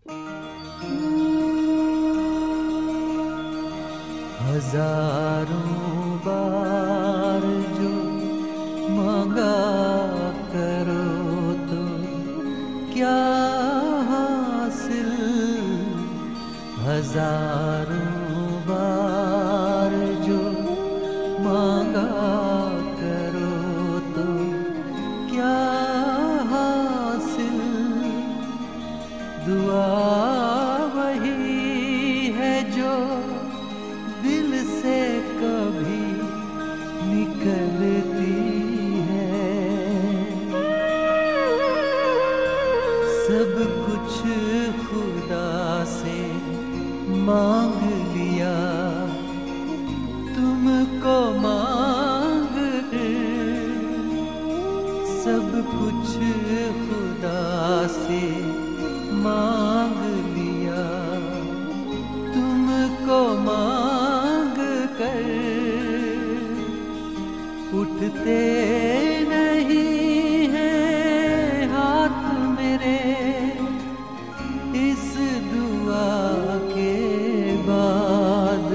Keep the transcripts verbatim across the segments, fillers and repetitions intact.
हजारों बार जो मांगा करो तो क्या हासिल, हजारों बार जो मांगा करो तो क्या हासिल, दुआ वही है जो दिल से कभी निकलती है। सब कुछ खुदा से मांग लिया, तुमको मांग सब कुछ खुदा से मांग लिया, तुमको मांग कर उठते नहीं हैं हाथ मेरे इस दुआ के बाद।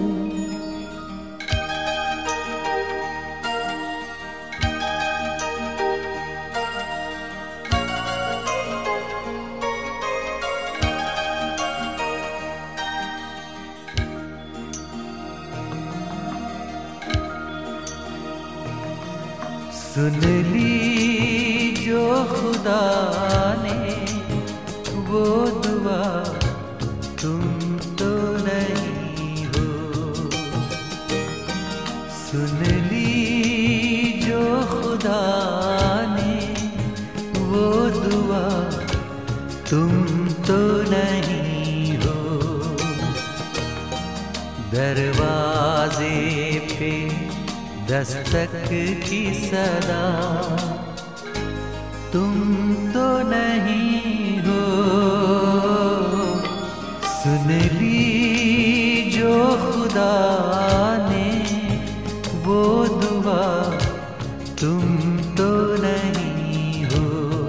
सुन ली जो खुदा ने वो दुआ, तुम तो नहीं हो। सुन ली जो खुदा ने वो दुआ, तुम तो नहीं हो। दरवाजे पे दस्तक की सदा, तुम तो नहीं हो। सुन ली जो खुदा ने वो दुआ, तुम तो नहीं हो।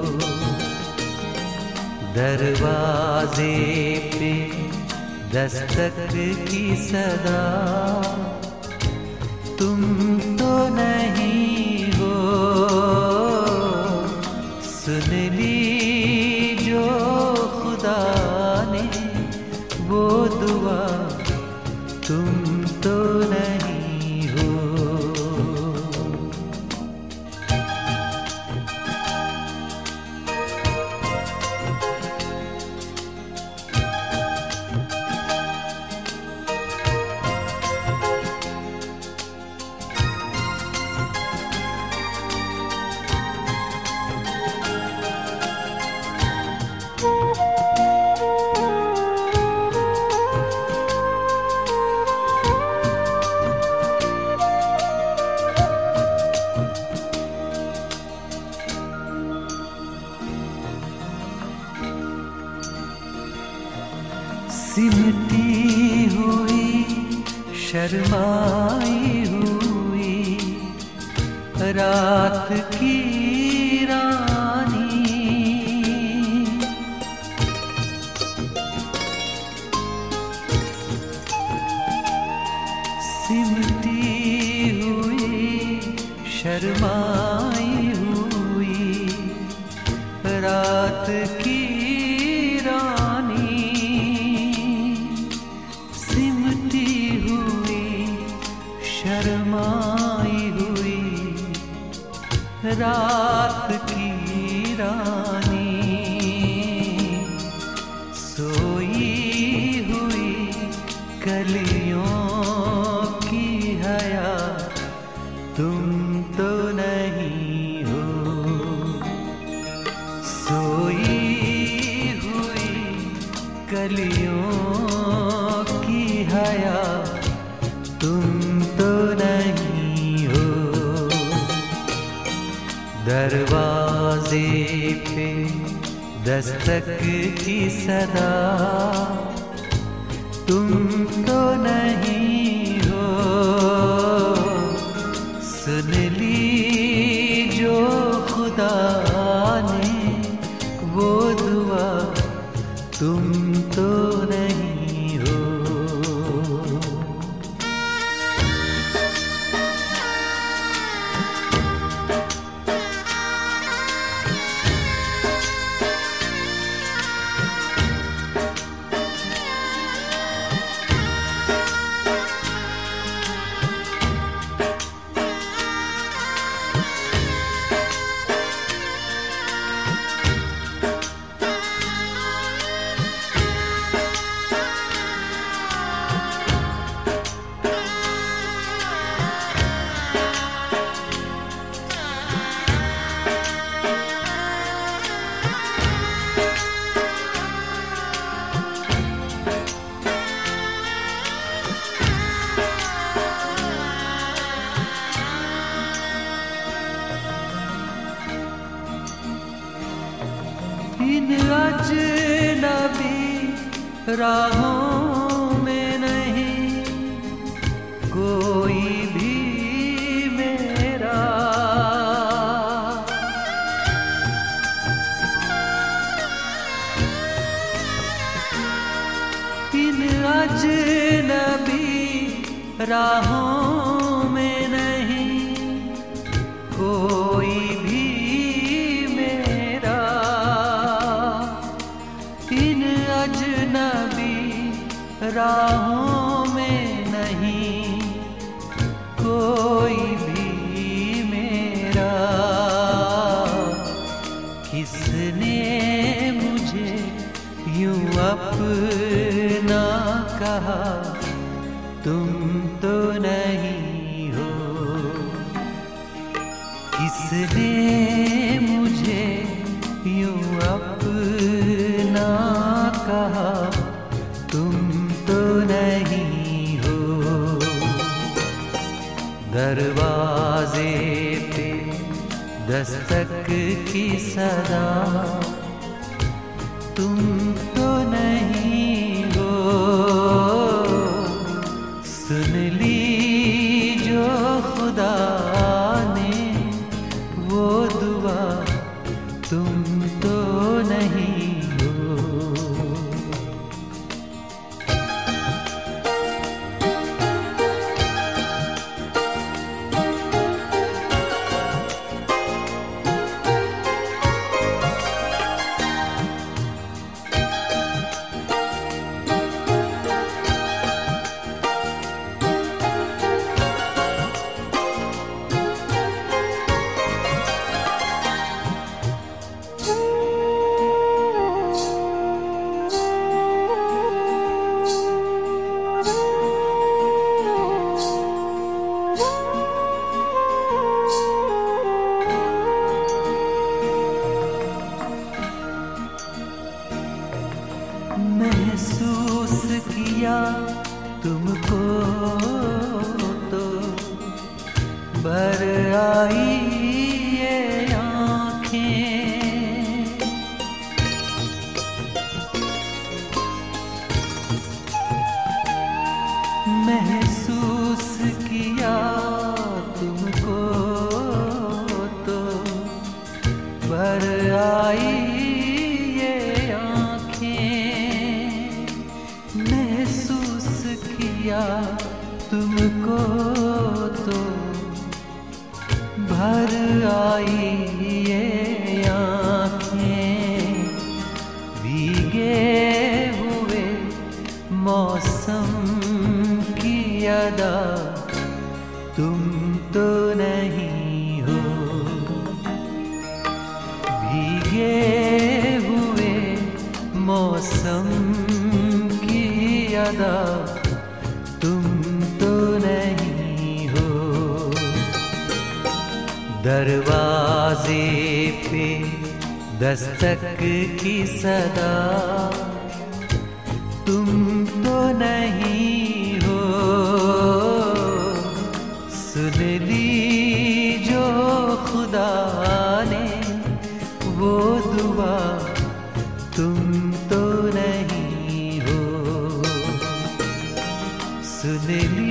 दरवाजे पे दस्तक की सदा, तुम तो नहीं हो। सुन ली जो खुदा ने वो दुआ, तुम तो नहीं हो। सिमटी हुई शर्माई हुई रात की रानी, सिमटी हुई शर्माई हुई रात की शर्माई हुई रात की रानी, सोई हुई कलियों की हया, तुम तो नहीं हो। सोई हुई कलियों की हया, तुम तो नहीं हो। दरवाजे पे दस्तक की सदा, तुम तो नहीं हो। सुन ली जो खुदा ने वो दुआ, तुम तो नहीं हो। इन अजनबी राहों में नहीं कोई भी मेरा, इन अजनबी राहों में नहीं कोई भी राहों में नहीं कोई भी मेरा। किसने मुझे यूं अपना कहा, तुम तो नहीं हो। किसने मुझे यूं अपना कहा, तुम तो नहीं हो। दरवाजे पे दस्तक की सदा, तुम तो नहीं हो। सुन ली जो खुदा ने वो दुआ, तुम तो नहीं हो। महसूस किया तुमको तो भर आई ये आँखें, महसूस किया तुमको तो भर आई तुमको तो भर आई ये आँखें। भीगे हुए मौसम की अदा, तुम तो नहीं हो। भीगे हुए मौसम की अदा, तुम तो नहीं हो। दरवाजे पे दस्तक की सदा, तुम तो नहीं हो। सुन ली जो खुदा ने वो दुआ, तुम तो नहीं हो। सुन ली